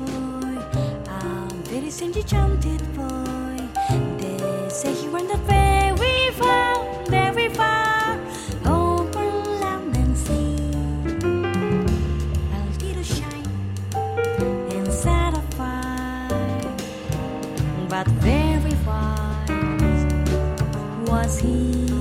boy, very strange enchanted boy. They say he went very far, over land and sea. A little shine inside a fire, but very wise was he.